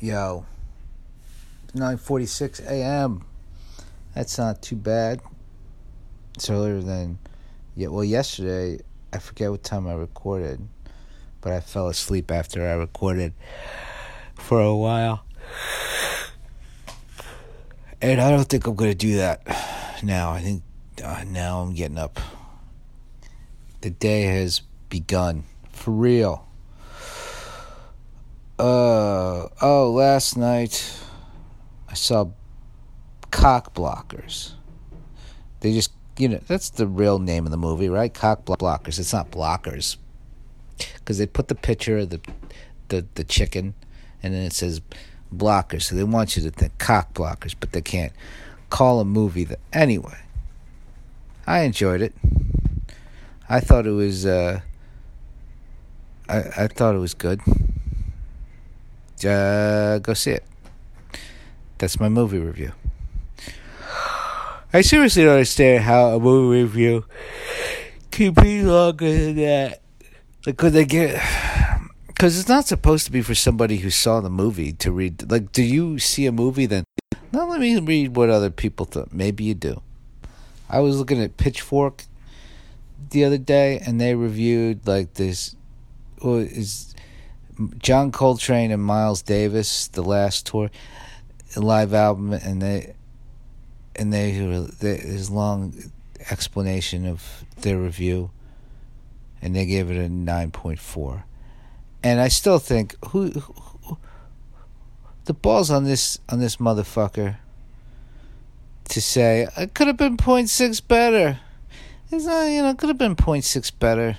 Yo, 9:46 a.m. That's not too bad. It's earlier than... yesterday, I forget what time I recorded, but I fell asleep after I recorded for a while. And I don't think I'm going to do that now. I think now I'm getting up. The day has begun. For real. Last night I saw Cock Blockers. They just, that's the real name of the movie, right? Cock Blockers. It's not Blockers. Because they put the picture of the chicken, and then it says Blockers. So they want you to think Cock Blockers, but they can't call a movie that. Anyway, I enjoyed it. I thought it was, I thought it was good. Go see it. That's my movie review. I seriously don't understand how a movie review can be longer than that. Because it's not supposed to be for somebody who saw the movie to read. Like, do you see a movie then? Now let me read what other people thought. Maybe you do. I was looking at Pitchfork the other day, and they reviewed like this. Is John Coltrane and Miles Davis, the last tour, live album, and they this long explanation of their review, and they gave it a 9.4. And I still think who the balls on this motherfucker to say it could have been 0.6 better. It's not, could have been 0.6 better.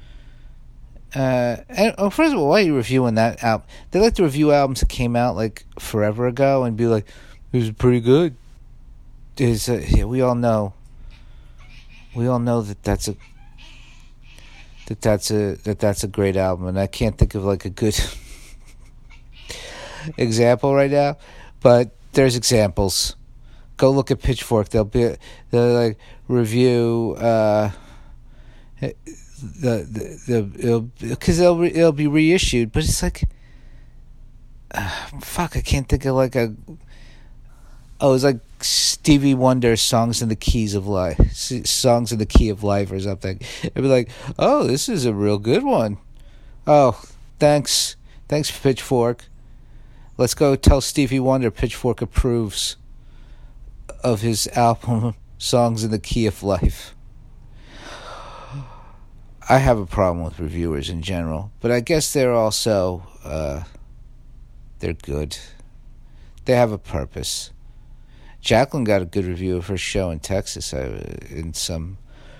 First of all, why are you reviewing that album? They like to review albums that came out like forever ago and be like, "This is pretty good." We all know that's a great album, and I can't think of like a good example right now, but there's examples. Go look at Pitchfork. They'll like review it'll be reissued, but it's like I can't think of like it's like Stevie Wonder Songs in the Key of Life or something. It'd be like, oh, this is a real good one. Oh, thanks Pitchfork. Let's go tell Stevie Wonder Pitchfork approves of his album Songs in the Key of Life. I have a problem with reviewers in general, but I guess they're also they're good. They have a purpose. Jacqueline got a good review of her show in Texas in something.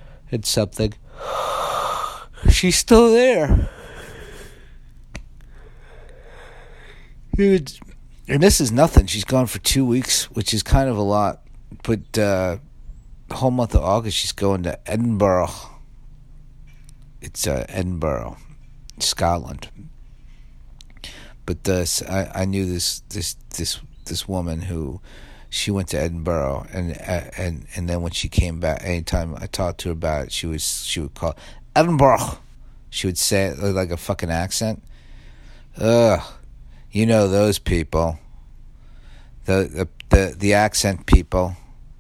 She's still there. And this is nothing. She's gone for 2 weeks, which is kind of a lot. But the whole month of August, she's going to Edinburgh. It's Edinburgh, Scotland. But I knew this woman who she went to Edinburgh, and then when she came back, anytime I talked to her about it, she would call Edinburgh. She would say it like a fucking accent. Those people, the accent people.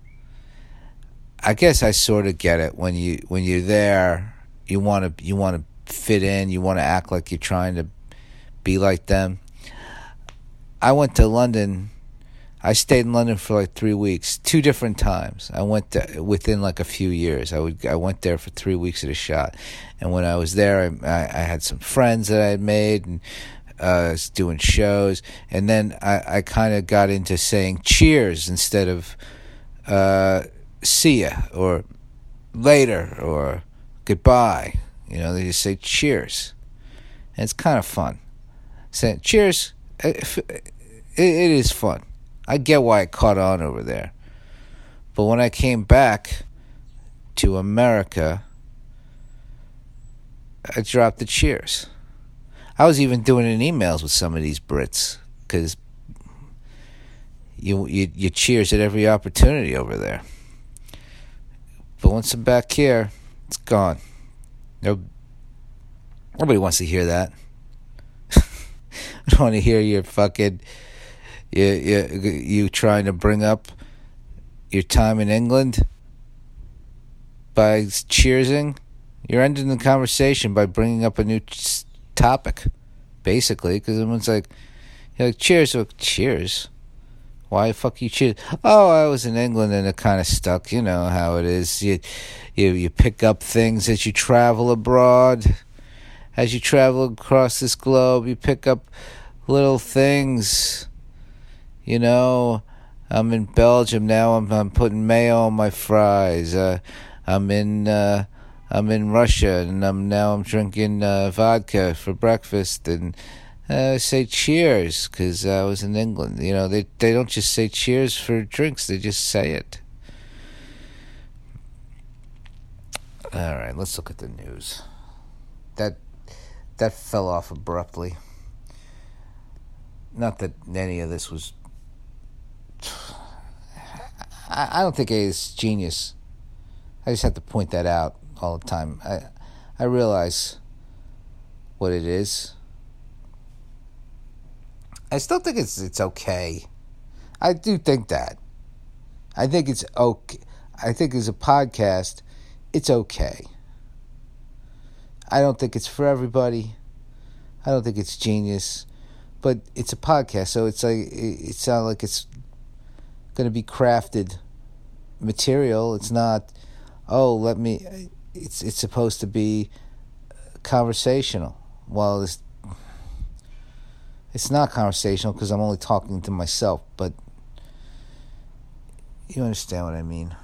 I guess I sort of get it when you're there. You want to fit in. You want to act like you're trying to be like them. I went to London. I stayed in London for like 3 weeks, 2 different times. I went within like a few years. I went there for 3 weeks at a shot. And when I was there, I had some friends that I had made, and I was doing shows. And then I kind of got into saying cheers instead of see ya or later or goodbye. They just say cheers. And it's kind of fun. Saying cheers, it is fun. I get why it caught on over there. But when I came back to America, I dropped the cheers. I was even doing it in emails with some of these Brits, because you cheers at every opportunity over there. But once I'm back here, it's gone. Nobody wants to hear that. I don't want to hear your fucking You trying to bring up your time in England by cheersing? You're ending the conversation by bringing up a new topic, basically, because everyone's like, you're like, cheers. Like, cheers? Why the fuck you cheers? Oh, I was in England and it kind of stuck. You know how it is. You pick up things as you travel abroad. As you travel across this globe, you pick up little things. You know, I'm in Belgium now. I'm putting mayo on my fries. I'm in Russia, and I'm drinking vodka for breakfast, and I say cheers because I was in England. You know, they don't just say cheers for drinks; they just say it. All right, let's look at the news. That fell off abruptly. Not that any of this was. I don't think it's genius. I just have to point that out all the time. I realize what it is. I still think it's okay. I do think that. I think it's okay. I think as a podcast, it's okay. I don't think it's for everybody. I don't think it's genius. But it's a podcast, so it's like it sounds like it's going to be crafted material. It's not, it's supposed to be conversational. Well, it's not conversational because I'm only talking to myself, but you understand what I mean.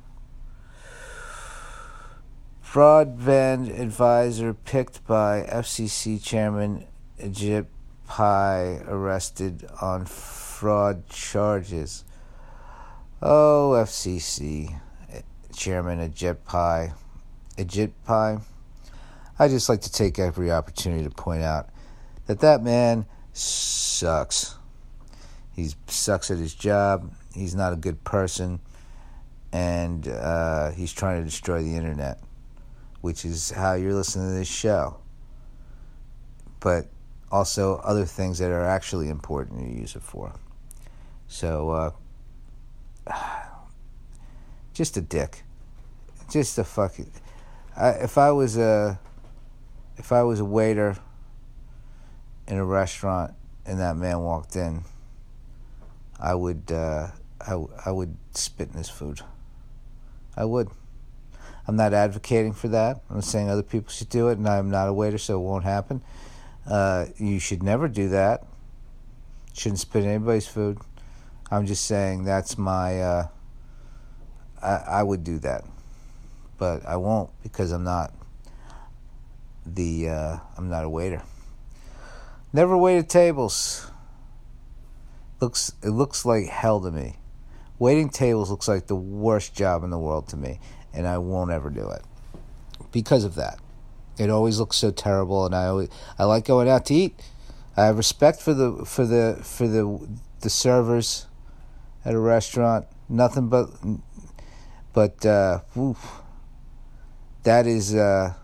Broadband advisor picked by FCC chairman Ajit Pai arrested on fraud charges. Oh, FCC chairman Ajit Pai. I just like to take every opportunity to point out that man sucks. He sucks at his job. He's not a good person, and he's trying to destroy the internet, which is how you're listening to this show. But also other things that are actually important to use it for. So, just a dick. Just a fucking. If I was a waiter in a restaurant and that man walked in, I would spit in his food. I would. I'm not advocating for that. I'm saying other people should do it, and I'm not a waiter, so it won't happen. You should never do that. Shouldn't spit in anybody's food. I'm just saying that's my. I would do that, but I won't because I'm not a waiter. Never waited tables. It looks like hell to me. Waiting tables looks like the worst job in the world to me, and I won't ever do it because of that. It always looks so terrible, and I like going out to eat. I have respect for the servers at a restaurant. Nothing but that is. Now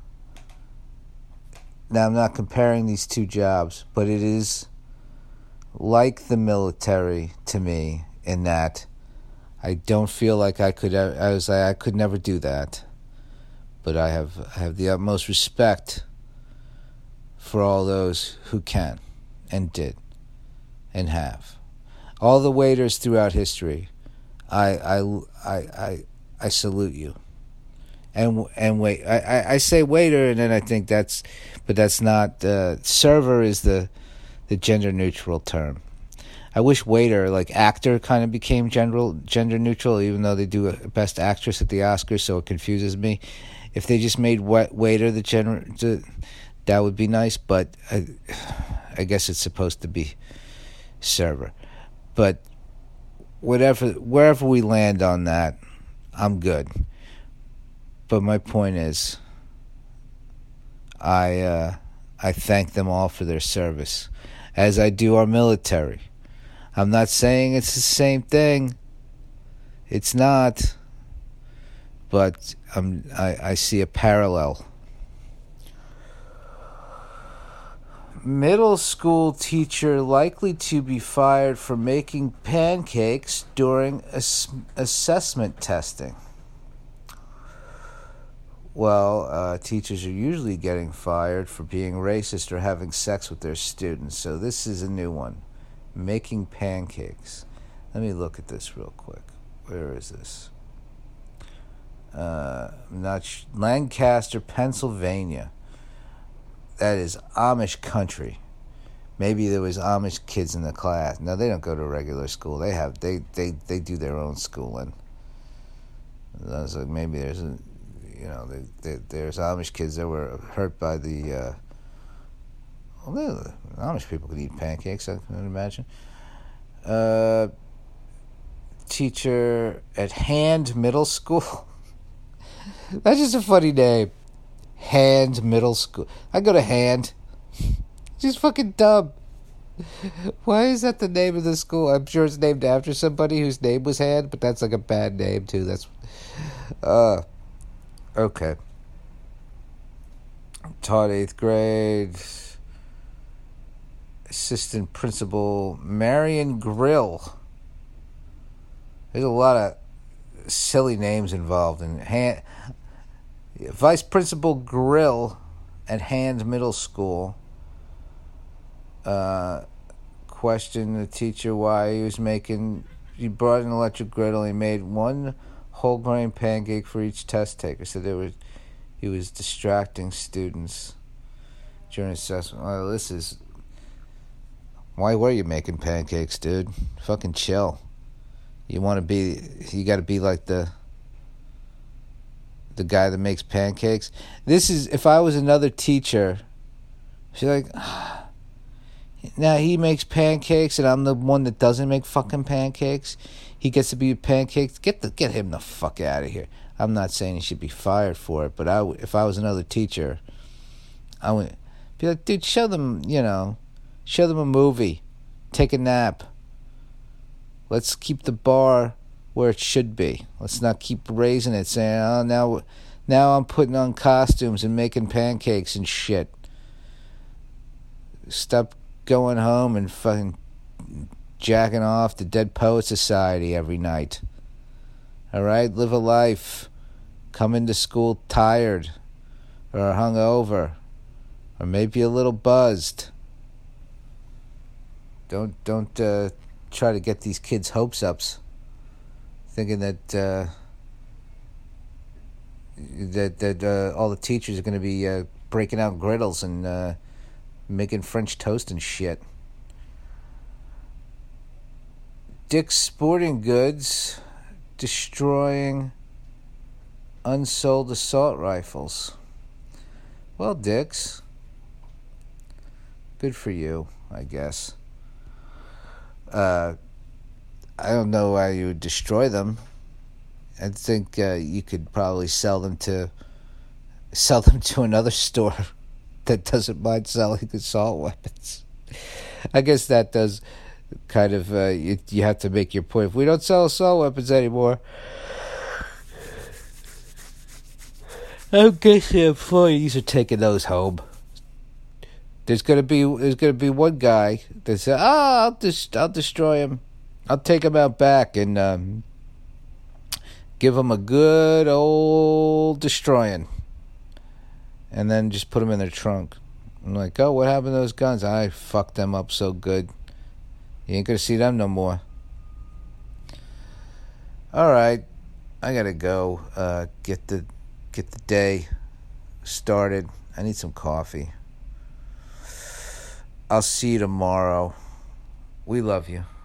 I'm not comparing these two jobs, but it is like the military to me in that I don't feel like I could. I could never do that. But I have the utmost respect for all those who can, and did, and have. All the waiters throughout history, I salute you. And wait, I say waiter, and then I think that's not. Server is the gender neutral term. I wish waiter, like actor, kind of became gender neutral, even though they do a best actress at the Oscars, so it confuses me. If they just made waiter that would be nice, but I guess it's supposed to be server. But wherever we land on that, I'm good. But my point is, I thank them all for their service, as I do our military. I'm not saying it's the same thing. It's not. But I see a parallel. Middle school teacher likely to be fired for making pancakes during assessment testing. Well, teachers are usually getting fired for being racist or having sex with their students. So this is a new one. Making pancakes. Let me look at this real quick. Where is this? Lancaster, Pennsylvania. That is Amish country. Maybe there was Amish kids in the class. No, they don't go to regular school. They do their own schooling. So maybe there's there's Amish kids that were hurt by the. Amish people could eat pancakes, I can imagine. Teacher at Hand Middle School. That's just a funny name. Hand Middle School. I go to Hand. Just fucking dumb. Why is that the name of the school? I'm sure it's named after somebody whose name was Hand, but that's like a bad name too. That's okay. Taught 8th grade. Assistant principal Marion Grill. There's a lot of silly names involved in Hand. Vice Principal Grill at Hand Middle School questioned the teacher why he brought an electric griddle. He made one whole grain pancake for each test taker. So he was distracting students during assessment. Well, why were you making pancakes, dude? Fucking chill. You got to be like the guy that makes pancakes. This is, if I was another teacher, she's like, now he makes pancakes and I'm the one that doesn't make fucking pancakes. He gets to be pancakes. Get him the fuck out of here. I'm not saying he should be fired for it, but if I was another teacher, I would be like, dude, show them a movie, take a nap. Let's keep the bar where it should be. Let's not keep raising it, saying, oh, now I'm putting on costumes and making pancakes and shit. Stop going home and fucking jacking off to Dead Poet Society every night. All right? Live a life. Come into school tired or hungover or maybe a little buzzed. Don't try to get these kids' hopes up, thinking that all the teachers are going to be breaking out griddles and making French toast and shit. Dick's Sporting Goods destroying unsold assault rifles. Well, Dick's, good for you, I guess. I don't know why you would destroy them. I think you could probably sell them to another store that doesn't mind selling assault weapons. I guess that does kind of you have to make your point. If we don't sell assault weapons anymore, I guess the employees are taking those home. There's gonna be one guy that says, I'll destroy him. I'll take him out back and give him a good old destroying, and then just put them in their trunk. I'm like, oh, what happened to those guns? I fucked them up so good. You ain't gonna see them no more. All right, I gotta go get the day started. I need some coffee. I'll see you tomorrow. We love you.